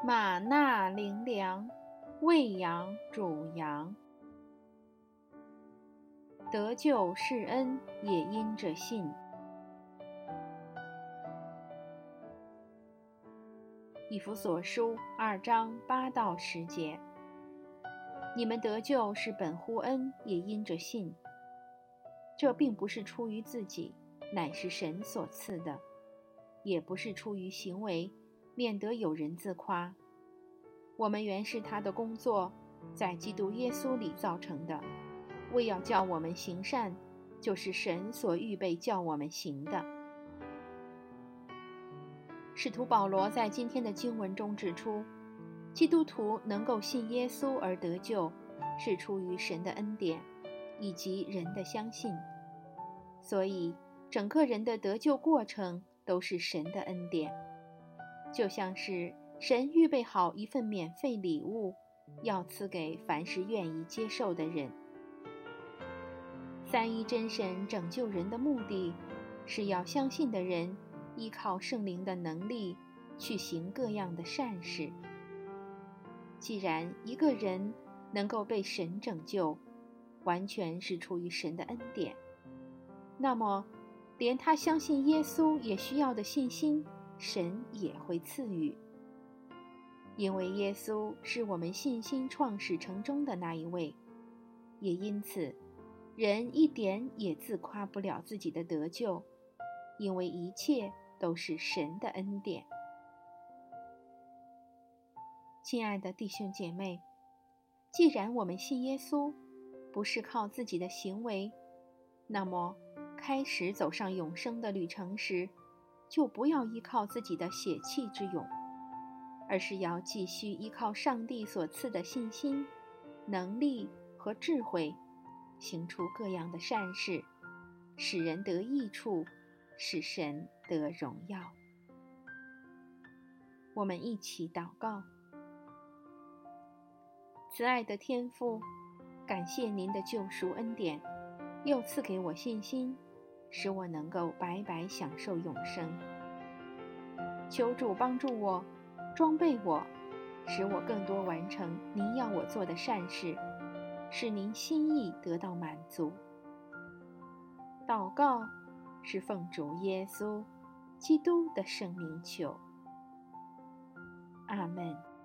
玛纳灵粮，喂养主羊。得救是恩，也因着信。以弗所书2章8到10节。你们得救是本乎恩，也因着信。这并不是出于自己，乃是神所赐的；也不是出于行为，免得有人自夸。我们原是他的工作，在基督耶稣里造成的，为要叫我们行善，就是神所预备叫我们行的。使徒保罗在今天的经文中指出，基督徒能够信耶稣而得救，是出于神的恩典，以及人的相信。所以整个人的得救过程都是神的恩典，就像是神预备好一份免费礼物，要赐给凡是愿意接受的人。三一真神拯救人的目的，是要相信的人依靠圣灵的能力去行各样的善事。既然一个人能够被神拯救，完全是出于神的恩典，那么连他相信耶稣也需要的信心，神也会赐予。因为耶稣是我们信心创始成终的那一位，也因此人一点也自夸不了自己的得救，因为一切都是神的恩典。亲爱的弟兄姐妹，既然我们信耶稣不是靠自己的行为，那么开始走上永生的旅程时，就不要依靠自己的血气之勇，而是要继续依靠上帝所赐的信心、能力和智慧，行出各样的善事，使人得益处，使神得荣耀。我们一起祷告。慈爱的天父，感谢您的救赎恩典，又赐给我信心，使我能够白白享受永生。求主帮助我，装备我，使我更多完成您要我做的善事，使您心意得到满足。祷告是奉主耶稣基督的圣名求，阿们。